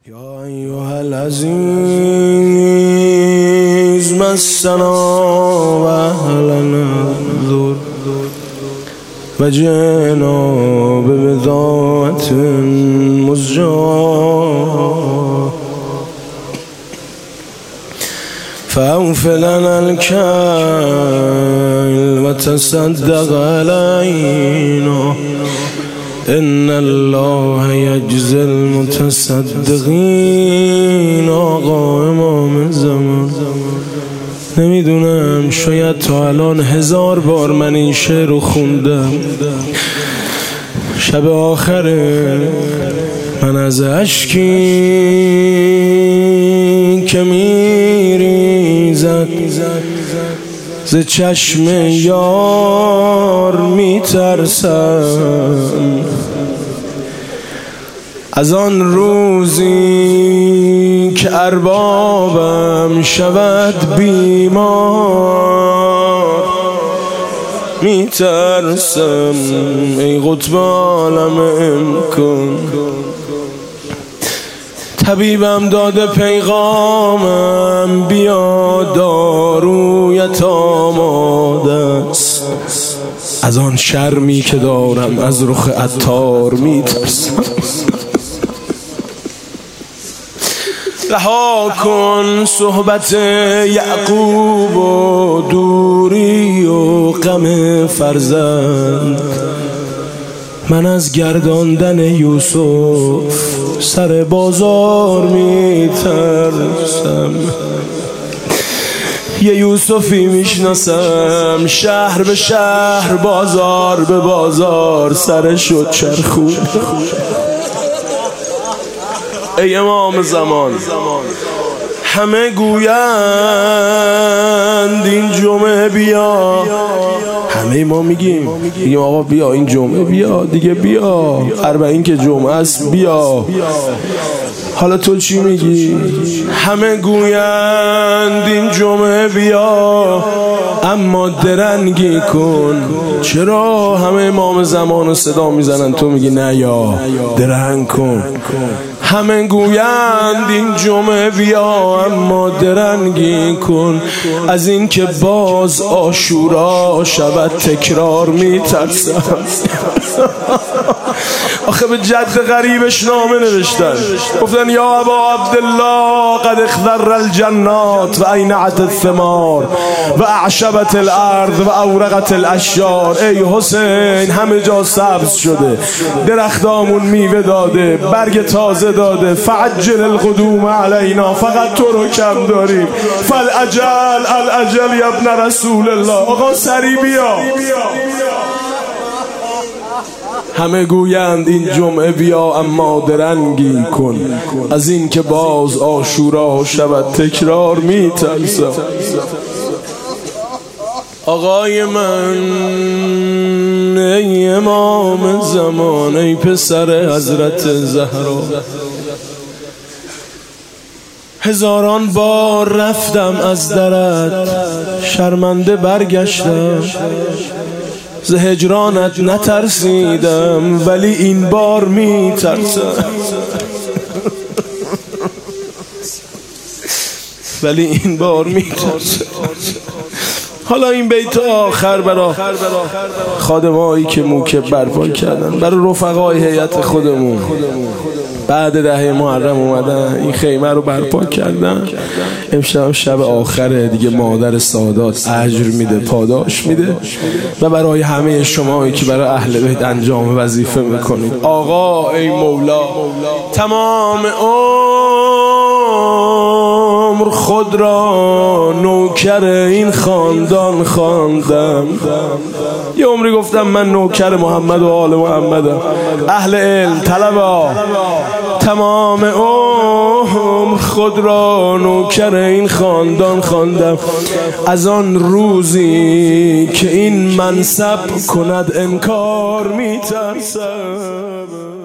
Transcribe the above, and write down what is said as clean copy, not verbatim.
یا ایها العزیز مسنا و اهلنا الضر و جئنا ببضاعة مزجاة فأوف لنا الكيل وتصدق علينا ان الله یجزی المتصدقین. آقا امام زمان، نمیدونم شاید تا الان 1000 بار من این شعر رو خوندم. شب آخره من از اشکی که میریزد ز چشم یار میترسم، از آن روزی که اربابم شود بیمار میترسم. ای قطب عالم امکان، طبیبم داده پیغامم بیا دارویت آماده است، از آن شرمی که دارم از رخ عطار میترسم. رها کن صحبت یعقوب و دوری و غم فرزند، من از گرداندن یوسف سر بازار میترسم. یه یوسفی میشناسم، شهر به شهر بازار به بازار سرش شد چرخون. ای امام زمان، همه گویند این جمعه بیا، همه ما میگیم آقا بیا این جمعه بیا دیگه، بیا 40 که جمعه است بیا. حالا تو چی میگی؟ همه گویند این جمعه بیا اما درنگی کن. چرا همه امام زمان رو صدا میزنن تو میگی نه یا درنگ کن؟ همه گویند این جمعه بیا اما درنگی کن، از این که باز عاشورا شود تکرار میترسم. آخه به جد غریبش نامه نوشتن، گفتن یا ابا عبدالله قد اخضر الجنات و اینعت الثمار و اعشبت الارض و اورقت الاشجار. ای حسین همه جا سبز شده، درختامون میوه داده، برگ تازه داده، فعجل القدوم علینا، فقط تو رو کم داریم. فالعجل العجل یا ابن رسول الله، آقا سری بیا. همه گویند این جمعه بیا اما درنگی کن، از این که باز عاشورا شود تکرار میترسم. آقای من، ای امام زمان، ای پسر حضرت زهرا، 1000 بار رفتم از درت، شرمنده برگشتم، ز هجرانت نترسیدم ولی این بار میترسم. ولی این بار میترسم. حالا این بیت آخر برای خادمایی که موکب برپا کردن، برای رفقای هیئت خودمون بعد 10 محرم اومدن این خیمه رو برپا کردن. امشب شب آخره دیگه، مادر سادات اجر میده، پاداش میده. و برای همه شمایی که برای اهل بیت انجام وظیفه میکنید، آقا ای مولا تمام عمر خود را نوکر این خاندان خواندم. یه عمری گفتم من نوکر محمد و آل محمدم، اهل علم طلبا. تمام عمر خود را نوکر این خاندان خواندم، از آن روزی که این منصب کند انکار میترسم.